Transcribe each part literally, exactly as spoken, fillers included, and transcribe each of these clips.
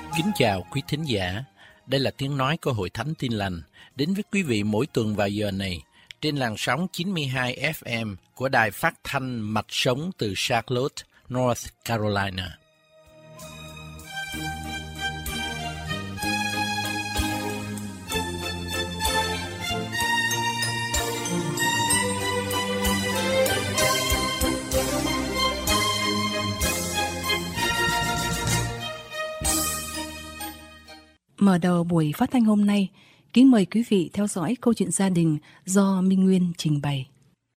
Kính chào quý thính giả, đây là tiếng nói của Hội Thánh Tin Lành, đến với quý vị mỗi tuần vào giờ này, trên làn sóng chín mươi hai ép em của đài phát thanh Mạch Sống từ Charlotte, North Carolina. Mở đầu buổi phát thanh hôm nay, kính mời quý vị theo dõi câu chuyện gia đình do Minh Nguyên trình bày.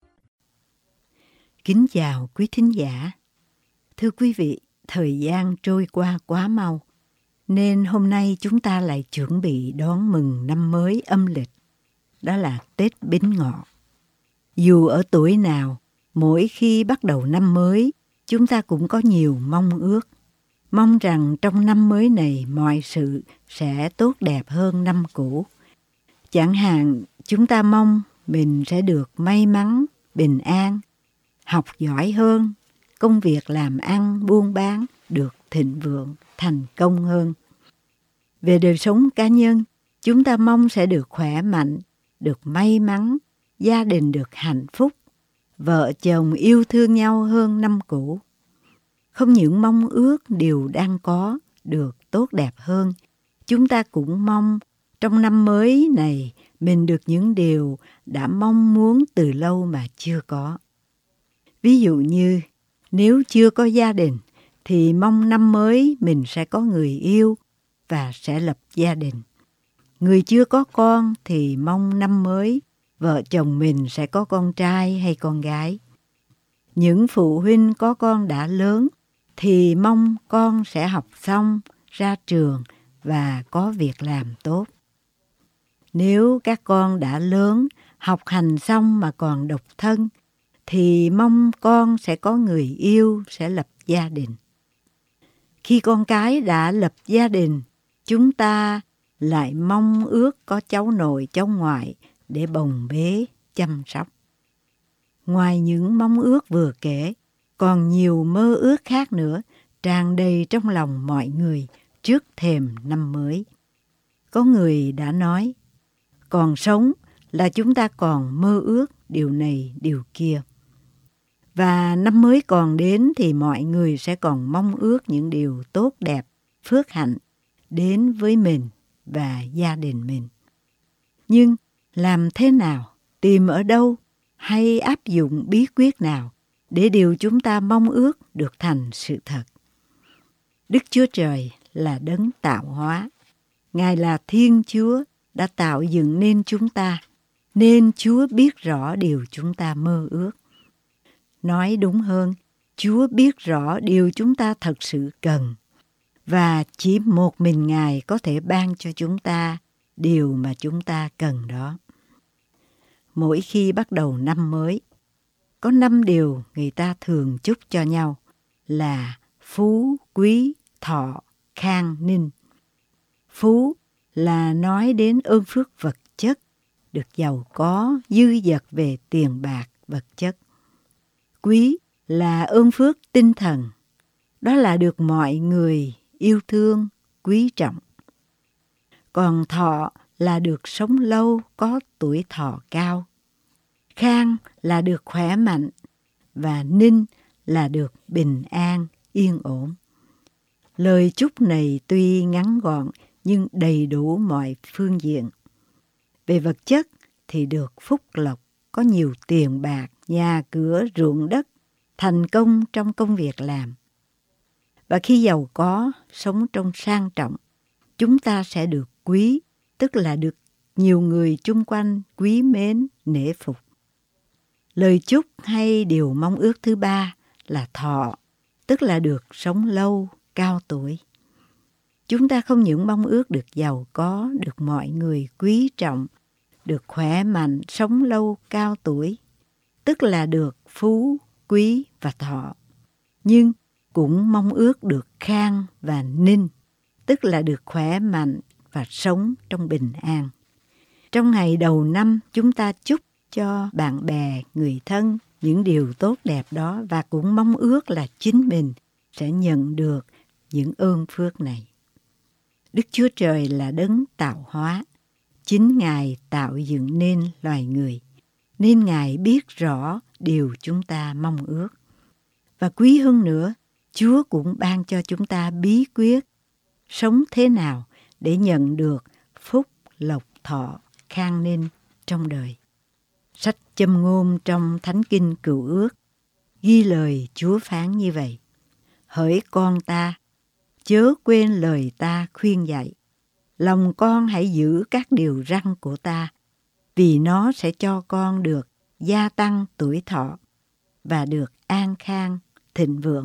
Kính chào quý thính giả. Thưa quý vị, thời gian trôi qua quá mau, nên hôm nay chúng ta lại chuẩn bị đón mừng năm mới âm lịch. Đó là Tết Bính Ngọ. Dù ở tuổi nào, mỗi khi bắt đầu năm mới, chúng ta cũng có nhiều mong ước. Mong rằng trong năm mới này mọi sự sẽ tốt đẹp hơn năm cũ. Chẳng hạn chúng ta mong mình sẽ được may mắn, bình an, học giỏi hơn, công việc làm ăn, buôn bán được thịnh vượng, thành công hơn. Về đời sống cá nhân, chúng ta mong sẽ được khỏe mạnh, được may mắn, gia đình được hạnh phúc, vợ chồng yêu thương nhau hơn năm cũ. Không những mong ước điều đang có được tốt đẹp hơn, chúng ta cũng mong trong năm mới này mình được những điều đã mong muốn từ lâu mà chưa có. Ví dụ như nếu chưa có gia đình thì mong năm mới mình sẽ có người yêu và sẽ lập gia đình. Người chưa có con thì mong năm mới vợ chồng mình sẽ có con trai hay con gái. Những phụ huynh có con đã lớn thì mong con sẽ học xong, ra trường và có việc làm tốt. Nếu các con đã lớn, học hành xong mà còn độc thân, thì mong con sẽ có người yêu, sẽ lập gia đình. Khi con cái đã lập gia đình, chúng ta lại mong ước có cháu nội, cháu ngoại để bồng bế, chăm sóc. Ngoài những mong ước vừa kể, còn nhiều mơ ước khác nữa tràn đầy trong lòng mọi người trước thềm năm mới. Có người đã nói, còn sống là chúng ta còn mơ ước điều này điều kia. Và năm mới còn đến thì mọi người sẽ còn mong ước những điều tốt đẹp, phước hạnh đến với mình và gia đình mình. Nhưng làm thế nào, tìm ở đâu hay áp dụng bí quyết nào để điều chúng ta mong ước được thành sự thật? Đức Chúa Trời là đấng tạo hóa. Ngài là Thiên Chúa đã tạo dựng nên chúng ta, nên Chúa biết rõ điều chúng ta mơ ước. Nói đúng hơn, Chúa biết rõ điều chúng ta thật sự cần, và chỉ một mình Ngài có thể ban cho chúng ta điều mà chúng ta cần đó. Mỗi khi bắt đầu năm mới, có năm điều người ta thường chúc cho nhau là phú, quý, thọ, khang, ninh. Phú là nói đến ơn phước vật chất, được giàu có, dư dật về tiền bạc, vật chất. Quý là ơn phước tinh thần, đó là được mọi người yêu thương, quý trọng. Còn thọ là được sống lâu, có tuổi thọ cao. Khang là được khỏe mạnh, và ninh là được bình an, yên ổn. Lời chúc này tuy ngắn gọn nhưng đầy đủ mọi phương diện. Về vật chất thì được phúc lộc, có nhiều tiền bạc, nhà cửa, ruộng đất, thành công trong công việc làm. Và khi giàu có, sống trong sang trọng, chúng ta sẽ được quý, tức là được nhiều người chung quanh quý mến, nể phục. Lời chúc hay điều mong ước thứ ba là thọ, tức là được sống lâu, cao tuổi. Chúng ta không những mong ước được giàu có, được mọi người quý trọng, được khỏe mạnh, sống lâu, cao tuổi, tức là được phú, quý và thọ, nhưng cũng mong ước được khang và ninh, tức là được khỏe mạnh và sống trong bình an. Trong ngày đầu năm, chúng ta chúc cho bạn bè, người thân những điều tốt đẹp đó, và cũng mong ước là chính mình sẽ nhận được những ơn phước này. Đức Chúa Trời là đấng tạo hóa. Chính Ngài tạo dựng nên loài người, nên Ngài biết rõ điều chúng ta mong ước. Và quý hơn nữa, Chúa cũng ban cho chúng ta bí quyết sống thế nào để nhận được phúc lộc thọ khang ninh trong đời. Sách Châm Ngôn trong Thánh Kinh Cựu Ước ghi lời Chúa phán như vậy: hỡi con ta, chớ quên lời ta khuyên dạy. Lòng con hãy giữ các điều răn của ta, vì nó sẽ cho con được gia tăng tuổi thọ và được an khang thịnh vượng.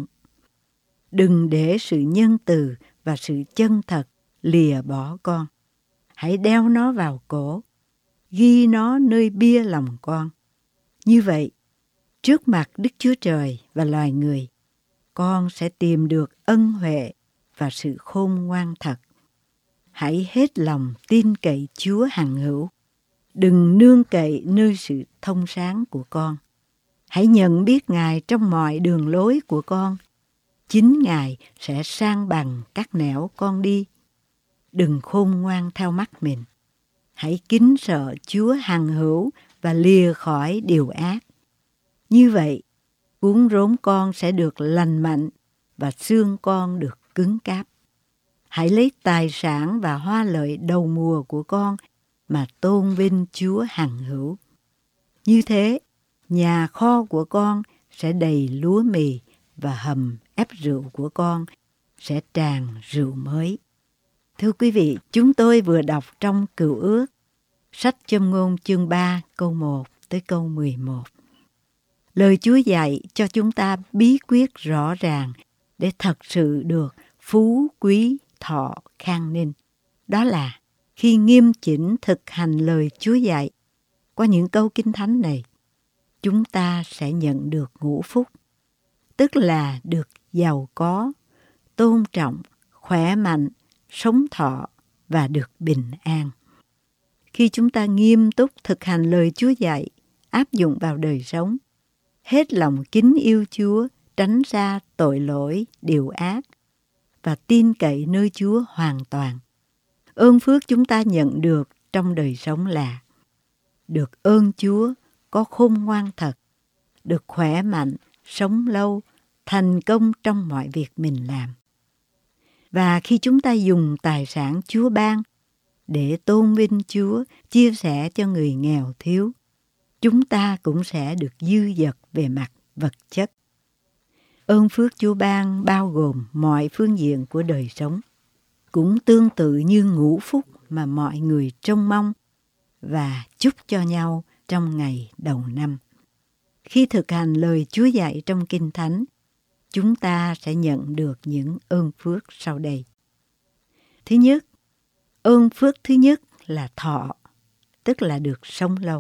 Đừng để sự nhân từ và sự chân thật lìa bỏ con. Hãy đeo nó vào cổ, ghi nó nơi bia lòng con. Như vậy, trước mặt Đức Chúa Trời và loài người, con sẽ tìm được ân huệ và sự khôn ngoan thật. Hãy hết lòng tin cậy Chúa hằng hữu. Đừng nương cậy nơi sự thông sáng của con. Hãy nhận biết Ngài trong mọi đường lối của con. Chính Ngài sẽ san bằng các nẻo con đi. Đừng khôn ngoan theo mắt mình. Hãy kính sợ Chúa hằng hữu và lìa khỏi điều ác. Như vậy, cuốn rốn con sẽ được lành mạnh và xương con được cứng cáp. Hãy lấy tài sản và hoa lợi đầu mùa của con mà tôn vinh Chúa hằng hữu. Như thế, nhà kho của con sẽ đầy lúa mì và hầm ép rượu của con sẽ tràn rượu mới. Thưa quý vị, chúng tôi vừa đọc trong Cựu Ước, sách Châm Ngôn chương ba câu một tới câu mười một. Lời Chúa dạy cho chúng ta bí quyết rõ ràng để thật sự được phú quý thọ khang ninh. Đó là khi nghiêm chỉnh thực hành lời Chúa dạy qua những câu Kinh Thánh này, chúng ta sẽ nhận được ngũ phúc, tức là được giàu có, tôn trọng, khỏe mạnh, sống thọ và được bình an. Khi chúng ta nghiêm túc thực hành lời Chúa dạy, áp dụng vào đời sống, hết lòng kính yêu Chúa, tránh xa tội lỗi, điều ác và tin cậy nơi Chúa hoàn toàn, ơn phước chúng ta nhận được trong đời sống là được ơn Chúa, có khôn ngoan thật, được khỏe mạnh, sống lâu, thành công trong mọi việc mình làm. Và khi chúng ta dùng tài sản Chúa ban để tôn vinh Chúa, chia sẻ cho người nghèo thiếu, chúng ta cũng sẽ được dư dật về mặt vật chất. Ơn phước Chúa ban bao gồm mọi phương diện của đời sống, cũng tương tự như ngũ phúc mà mọi người trông mong và chúc cho nhau trong ngày đầu năm. Khi thực hành lời Chúa dạy trong Kinh Thánh, chúng ta sẽ nhận được những ơn phước sau đây. Thứ nhất, ơn phước thứ nhất là thọ, tức là được sống lâu.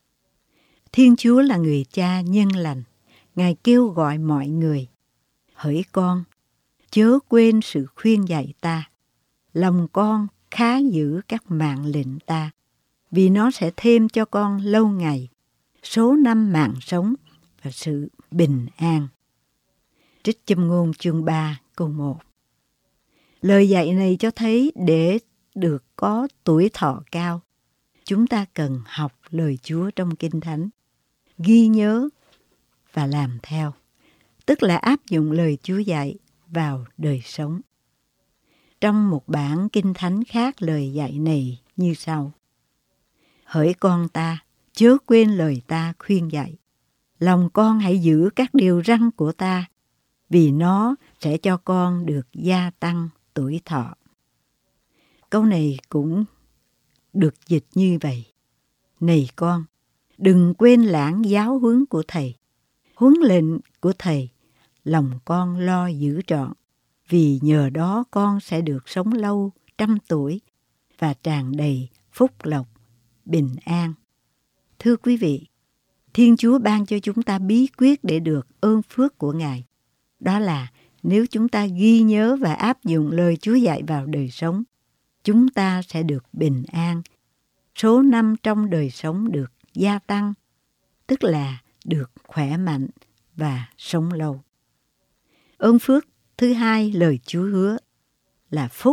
Thiên Chúa là người cha nhân lành. Ngài kêu gọi mọi người: hỡi con, chớ quên sự khuyên dạy ta. Lòng con khá giữ các mạng lệnh ta, vì nó sẽ thêm cho con lâu ngày, số năm mạng sống và sự bình an. Trích Châm Ngôn chương ba câu một. Lời dạy này cho thấy để được có tuổi thọ cao, chúng ta cần học lời Chúa trong Kinh Thánh, ghi nhớ và làm theo, tức là áp dụng lời Chúa dạy vào đời sống. Trong một bản Kinh Thánh khác, lời dạy này như sau: hỡi con ta, chớ quên lời ta khuyên dạy. Lòng con hãy giữ các điều răn của ta, vì nó sẽ cho con được gia tăng tuổi thọ. Câu này cũng được dịch như vậy: này con, đừng quên lãng giáo huấn của thầy, huấn lệnh của thầy, lòng con lo giữ trọn, vì nhờ đó con sẽ được sống lâu trăm tuổi và tràn đầy phúc lộc, bình an. Thưa quý vị, Thiên Chúa ban cho chúng ta bí quyết để được ơn phước của Ngài. Đó là nếu chúng ta ghi nhớ và áp dụng lời Chúa dạy vào đời sống, chúng ta sẽ được bình an. Số năm trong đời sống được gia tăng, tức là được khỏe mạnh và sống lâu. Ơn phước thứ hai lời Chúa hứa là phúc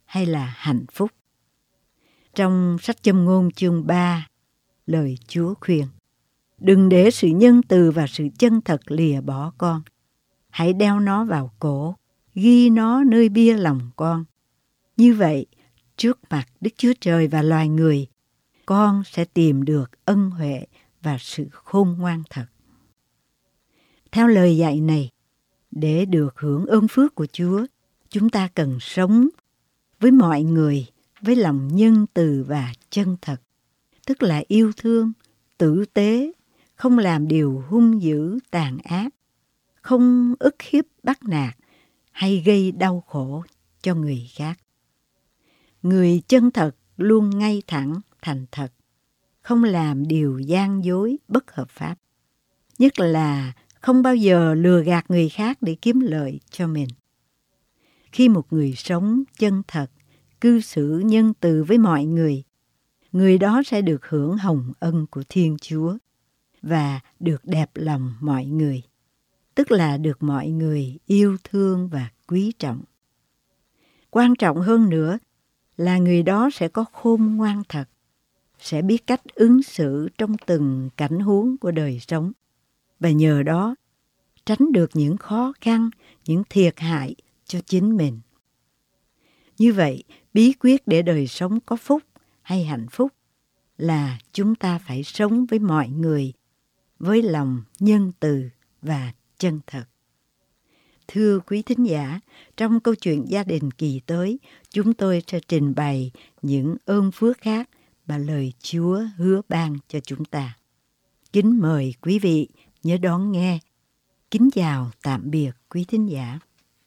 hay là hạnh phúc. Trong sách Châm ngôn chương ba, lời Chúa khuyên: đừng để sự nhân từ và sự chân thật lìa bỏ con. Hãy đeo nó vào cổ, ghi nó nơi bia lòng con. Như vậy, trước mặt Đức Chúa Trời và loài người, con sẽ tìm được ân huệ và sự khôn ngoan thật. Theo lời dạy này, để được hưởng ơn phước của Chúa, chúng ta cần sống với mọi người với lòng nhân từ và chân thật, tức là yêu thương, tử tế, không làm điều hung dữ, tàn ác, không ức hiếp bắt nạt hay gây đau khổ cho người khác. Người chân thật luôn ngay thẳng, thành thật, không làm điều gian dối, bất hợp pháp. Nhất là không bao giờ lừa gạt người khác để kiếm lợi cho mình. Khi một người sống chân thật, cư xử nhân từ với mọi người, người đó sẽ được hưởng hồng ân của Thiên Chúa và được đẹp lòng mọi người, tức là được mọi người yêu thương và quý trọng. Quan trọng hơn nữa là người đó sẽ có khôn ngoan thật, sẽ biết cách ứng xử trong từng cảnh huống của đời sống, và nhờ đó tránh được những khó khăn, những thiệt hại cho chính mình. Như vậy, bí quyết để đời sống có phúc hay hạnh phúc là chúng ta phải sống với mọi người với lòng nhân từ và chân thật. Thưa quý thính giả, trong câu chuyện gia đình kỳ tới, chúng tôi sẽ trình bày những ơn phước khác mà lời Chúa hứa ban cho chúng ta. Kính mời quý vị nhớ đón nghe. Kính chào tạm biệt quý thính giả.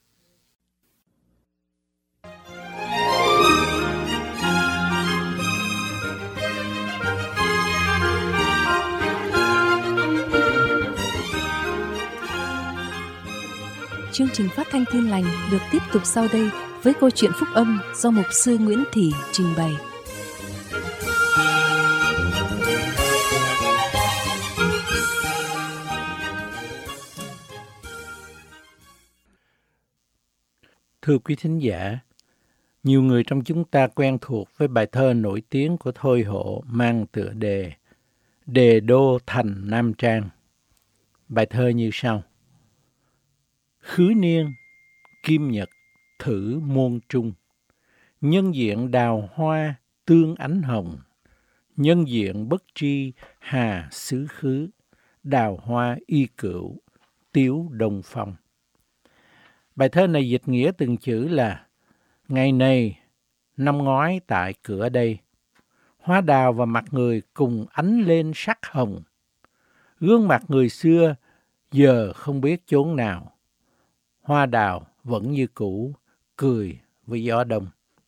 Chương trình phát thanh Tin Lành được tiếp tục sau đây với câu chuyện phúc âm do mục sư Nguyễn Thị trình bày. Thưa quý thính giả, nhiều người trong chúng ta quen thuộc với bài thơ nổi tiếng của Thôi Hộ mang tựa đề Đề Đô Thành Nam Trang. Bài thơ như sau: khứ niên, kim nhật, thử môn trung, nhân diện đào hoa, tương ánh hồng, nhân diện bất tri, hà xứ khứ, đào hoa y cửu, tiếu đông phong. Bài thơ này dịch nghĩa từng chữ là: ngày này, năm ngoái tại cửa đây, hoa đào và mặt người cùng ánh lên sắc hồng. Gương mặt người xưa giờ không biết chốn nào, hoa đào vẫn như cũ, cười với gió đông.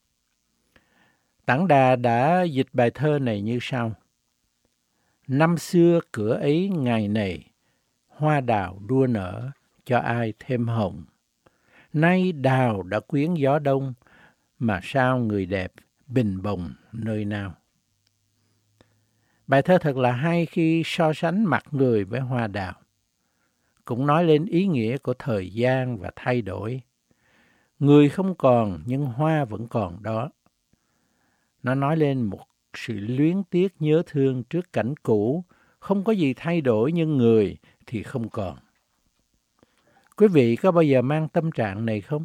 Tản Đà đã dịch bài thơ này như sau: năm xưa cửa ấy ngày này, hoa đào đua nở cho ai thêm hồng. Nay đào đã quyến gió đông, mà sao người đẹp bình bồng nơi nào. Bài thơ thật là hay khi so sánh mặt người với hoa đào. Cũng nói lên ý nghĩa của thời gian và thay đổi. Người không còn nhưng hoa vẫn còn đó. Nó nói lên một sự luyến tiếc nhớ thương trước cảnh cũ, không có gì thay đổi nhưng người thì không còn. Quý vị có bao giờ mang tâm trạng này không?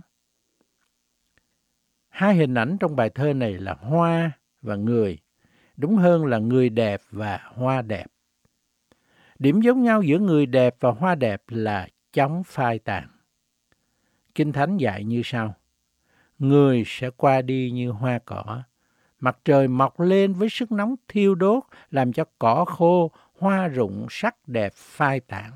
Hai hình ảnh trong bài thơ này là hoa và người, đúng hơn là người đẹp và hoa đẹp. Điểm giống nhau giữa người đẹp và hoa đẹp là chóng phai tàn. Kinh Thánh dạy như sau: người sẽ qua đi như hoa cỏ, mặt trời mọc lên với sức nóng thiêu đốt, làm cho cỏ khô, hoa rụng, sắc đẹp phai tàn.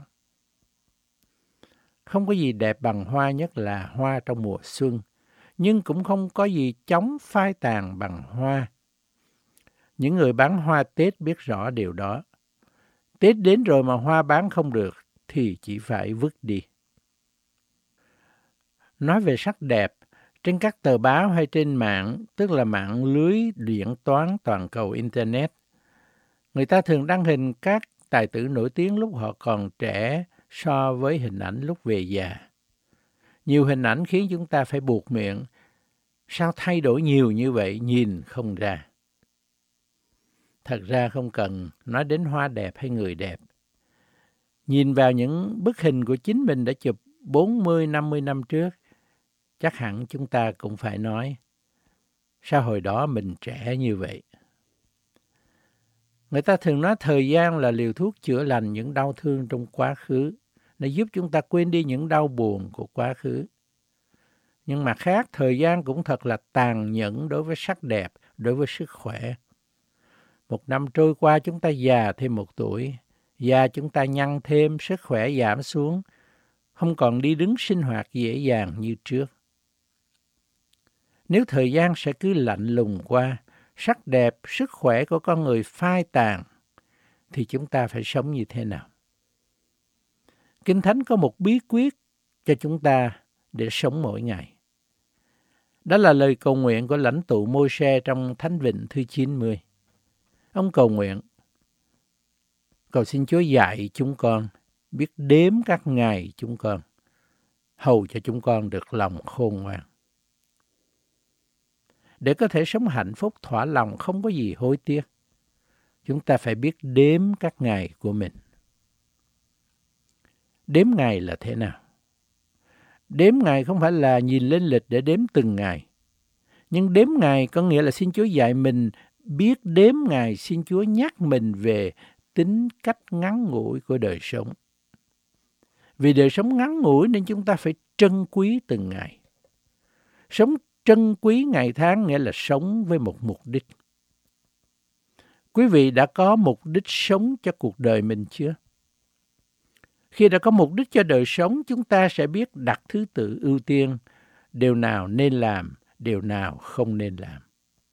Không có gì đẹp bằng hoa, nhất là hoa trong mùa xuân, nhưng cũng không có gì chóng phai tàn bằng hoa. Những người bán hoa Tết biết rõ điều đó. Tết đến rồi mà hoa bán không được thì chỉ phải vứt đi. Nói về sắc đẹp, trên các tờ báo hay trên mạng, tức là mạng lưới điện toán toàn cầu Internet, người ta thường đăng hình các tài tử nổi tiếng lúc họ còn trẻ so với hình ảnh lúc về già. Nhiều hình ảnh khiến chúng ta phải buột miệng. Sao thay đổi nhiều như vậy nhìn không ra? Thật ra không cần nói đến hoa đẹp hay người đẹp. Nhìn vào những bức hình của chính mình đã chụp bốn mươi năm mươi năm trước, chắc hẳn chúng ta cũng phải nói, sao hồi đó mình trẻ như vậy? Người ta thường nói thời gian là liều thuốc chữa lành những đau thương trong quá khứ. Nó giúp chúng ta quên đi những đau buồn của quá khứ. Nhưng mặt khác, thời gian cũng thật là tàn nhẫn đối với sắc đẹp, đối với sức khỏe. Một năm trôi qua chúng ta già thêm một tuổi, da chúng ta nhăn thêm, sức khỏe giảm xuống, không còn đi đứng sinh hoạt dễ dàng như trước. Nếu thời gian sẽ cứ lạnh lùng qua, sắc đẹp, sức khỏe của con người phai tàn, thì chúng ta phải sống như thế nào? Kinh Thánh có một bí quyết cho chúng ta để sống mỗi ngày. Đó là lời cầu nguyện của lãnh tụ Môi-se trong Thánh Vịnh thứ chín mươi. Ông cầu nguyện, cầu xin Chúa dạy chúng con biết đếm các ngày chúng con, hầu cho chúng con được lòng khôn ngoan. Để có thể sống hạnh phúc thỏa lòng không có gì hối tiếc, chúng ta phải biết đếm các ngày của mình. Đếm ngày là thế nào? Đếm ngày không phải là nhìn lên lịch để đếm từng ngày. Nhưng đếm ngày có nghĩa là xin Chúa dạy mình biết đếm ngày, xin Chúa nhắc mình về tính cách ngắn ngủi của đời sống. Vì đời sống ngắn ngủi nên chúng ta phải trân quý từng ngày. Sống trân quý ngày tháng nghĩa là sống với một mục đích. Quý vị đã có mục đích sống cho cuộc đời mình chưa? Khi đã có mục đích cho đời sống, chúng ta sẽ biết đặt thứ tự ưu tiên, điều nào nên làm, điều nào không nên làm.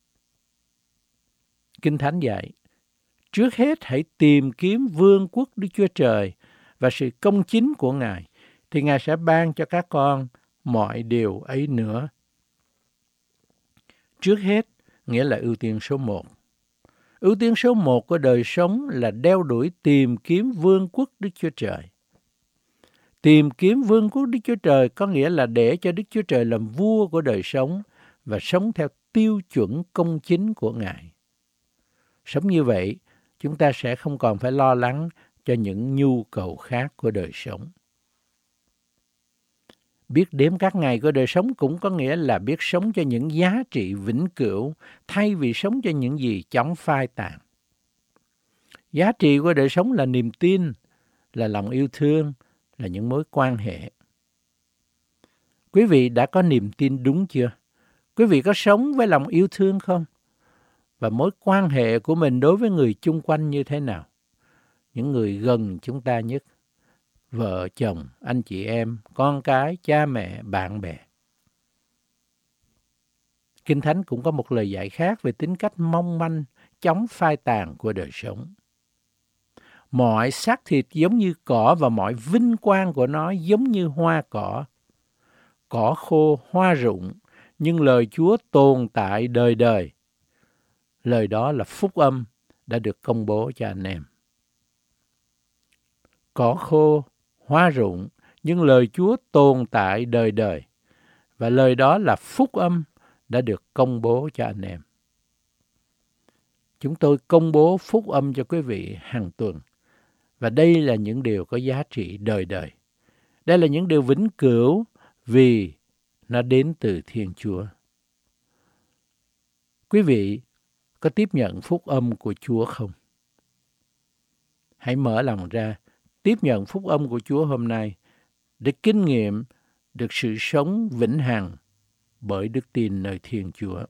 Kinh Thánh dạy, trước hết hãy tìm kiếm vương quốc Đức Chúa Trời và sự công chính của Ngài, thì Ngài sẽ ban cho các con mọi điều ấy nữa. Trước hết nghĩa là ưu tiên số một. Ưu tiên số một của đời sống là đeo đuổi tìm kiếm vương quốc Đức Chúa Trời. Tìm kiếm vương quốc Đức Chúa Trời có nghĩa là để cho Đức Chúa Trời làm vua của đời sống và sống theo tiêu chuẩn công chính của Ngài. Sống như vậy, chúng ta sẽ không còn phải lo lắng cho những nhu cầu khác của đời sống. Biết đếm các ngày của đời sống cũng có nghĩa là biết sống cho những giá trị vĩnh cửu thay vì sống cho những gì chóng phai tàn. Giá trị của đời sống là niềm tin, là lòng yêu thương, là những mối quan hệ. Quý vị đã có niềm tin đúng chưa? Quý vị có sống với lòng yêu thương không? Và mối quan hệ của mình đối với người chung quanh như thế nào? Những người gần chúng ta nhất, vợ, chồng, anh chị em, con cái, cha mẹ, bạn bè. Kinh Thánh cũng có một lời dạy khác về tính cách mong manh, chóng phai tàn của đời sống. Mọi xác thịt giống như cỏ và mọi vinh quang của nó giống như hoa cỏ. Cỏ khô, hoa rụng, nhưng lời Chúa tồn tại đời đời. Lời đó là phúc âm đã được công bố cho anh em. Cỏ khô, hoa rụng, nhưng lời Chúa tồn tại đời đời. Và lời đó là phúc âm đã được công bố cho anh em. Chúng tôi công bố phúc âm cho quý vị hàng tuần. Và đây là những điều có giá trị đời đời. Đây là những điều vĩnh cửu vì nó đến từ Thiên Chúa. Quý vị có tiếp nhận phúc âm của Chúa không? Hãy mở lòng ra, tiếp nhận phúc âm của Chúa hôm nay để kinh nghiệm được sự sống vĩnh hằng bởi đức tin nơi Thiên Chúa.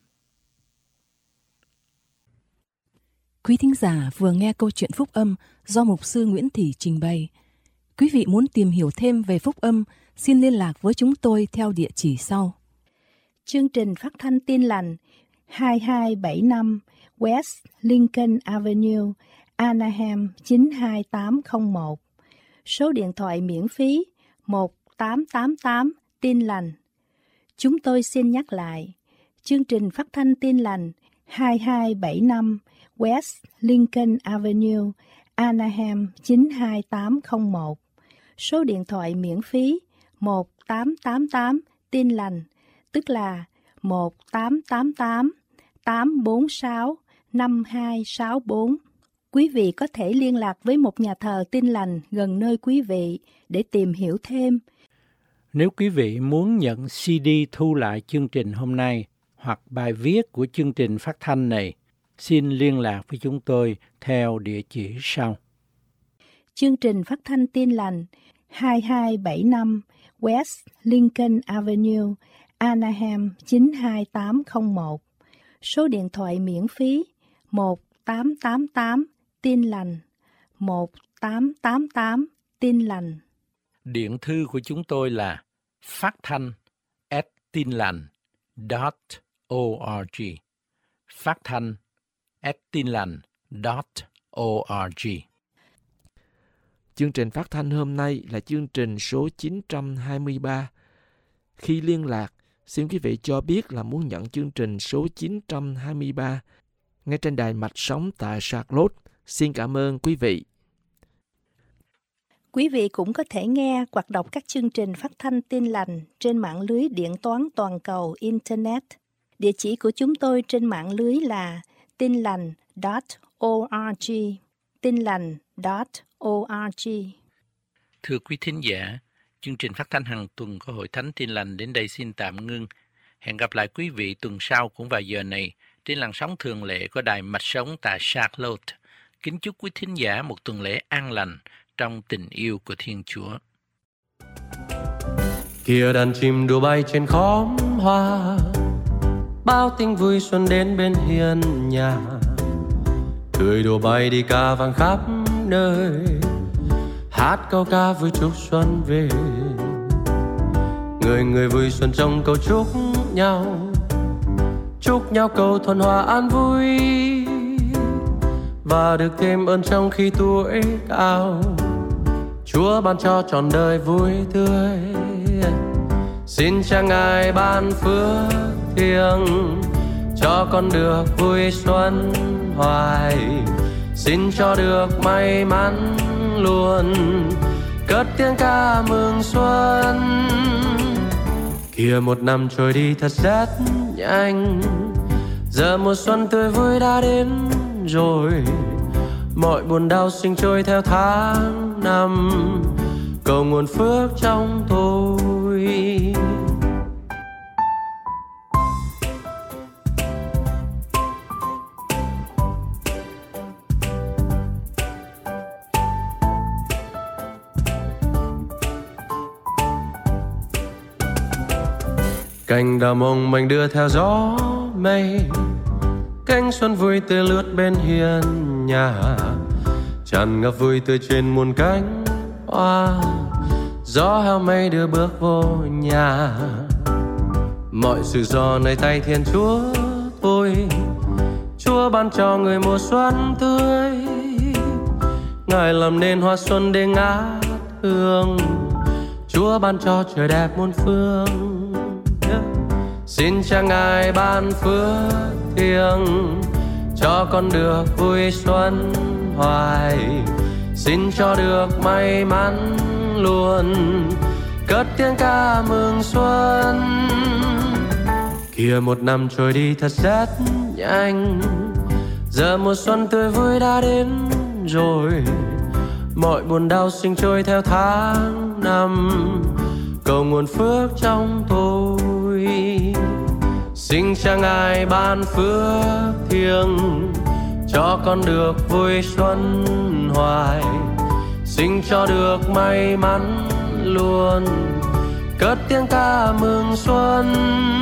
Quý thính giả vừa nghe câu chuyện phúc âm do Mục sư Nguyễn Thị trình bày. Quý vị muốn tìm hiểu thêm về phúc âm, xin liên lạc với chúng tôi theo địa chỉ sau. Chương trình phát thanh Tin Lành hai hai bảy năm West Lincoln Avenue, Anaheim chín hai tám không một. Số điện thoại miễn phí một tám tám tám Tin Lành. Chúng tôi xin nhắc lại, chương trình phát thanh Tin Lành hai hai bảy năm West Lincoln Avenue, Anaheim chín hai tám không một. Số điện thoại miễn phí một tám tám tám Tin Lành, tức là một tám tám tám tám bốn sáu năm hai sáu bốn. Quý vị có thể liên lạc với một nhà thờ Tin Lành gần nơi quý vị để tìm hiểu thêm. Nếu quý vị muốn nhận xê đê thu lại chương trình hôm nay hoặc bài viết của chương trình phát thanh này, xin liên lạc với chúng tôi theo địa chỉ sau. Chương trình phát thanh Tin Lành hai hai bảy năm West Lincoln Avenue, Anaheim chín hai tám không một. Số điện thoại miễn phí một tám tám tám Tin Lành, một tám tám tám Tin Lành. Điện thư của chúng tôi là phát thanh at tinlành chấm org. Phát thanh at tinlành chấm org. Chương trình phát thanh hôm nay là chương trình số chín trăm hai mươi ba. Khi liên lạc, xin quý vị cho biết là muốn nhận chương trình số chín trăm hai mươi ba ngay trên đài mạch sóng tại Charlotte. Xin cảm ơn quý vị. Quý vị cũng có thể nghe hoặc đọc các chương trình phát thanh Tin Lành trên mạng lưới điện toán toàn cầu Internet. Địa chỉ của chúng tôi trên mạng lưới là tinlành chấm org, tinlành chấm org. Thưa quý thính giả, chương trình phát thanh hàng tuần của Hội Thánh Tin Lành đến đây xin tạm ngưng. Hẹn gặp lại quý vị tuần sau cũng vào giờ này trên làn sóng thường lệ của đài mạch sống tại Charlotte. Kính chúc quý thính giả một tuần lễ an lành trong tình yêu của Thiên Chúa. Kia đàn chim đua bay trên khóm hoa, bao tình vui xuân đến bên hiên nhà. Cười đùa bay đi ca vang khắp nơi, hát câu ca vui chúc xuân về. Người người vui xuân trong câu chúc nhau, chúc nhau câu thuần hòa an vui, và được thêm ơn trong khi tuổi cao. Chúa ban cho trọn đời vui tươi, xin cha Ngài ban phước thiêng cho con được vui xuân hoài. Xin cho được may mắn luôn, cất tiếng ca mừng xuân. Kìa một năm trôi đi thật rất nhanh, giờ mùa xuân tươi vui đã đến rồi. Mọi buồn đau sinh trôi theo tháng năm, cầu nguồn phước trong tôi. Cành đào mộng manh đưa theo gió mây, cánh xuân vui tươi lướt bên hiên nhà. Tràn ngập vui tươi trên muôn cánh hoa, gió heo mây đưa bước vô nhà. Mọi sự do nơi tay Thiên Chúa thôi, Chúa ban cho người mùa xuân tươi. Ngài làm nên hoa xuân để ngát hương, Chúa ban cho trời đẹp muôn phương. Xin cha Ngài ban phước thiêng cho con được vui xuân hoài. Xin cho được may mắn luôn, cất tiếng ca mừng xuân. Kìa một năm trôi đi thật rất nhanh, giờ mùa xuân tươi vui đã đến rồi. Mọi buồn đau sinh trôi theo tháng năm, cầu nguồn phước trong tôi. Xin cha Ngài ban phước thiêng cho con được vui xuân hoài. Xin cho được may mắn luôn, cất tiếng ca mừng xuân.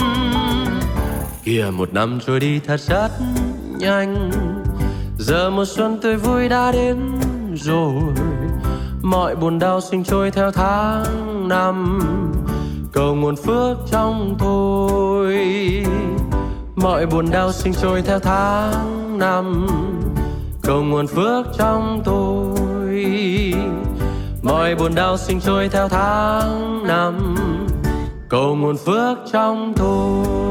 Kìa một năm trôi đi thật rất nhanh, giờ mùa xuân tươi vui đã đến rồi. Mọi buồn đau sinh trôi theo tháng năm, cầu nguồn phước trong tôi. Mọi buồn đau sinh trôi theo tháng năm, cầu nguồn phước trong tôi. Mọi buồn đau sinh trôi theo tháng năm, cầu nguồn phước trong tôi.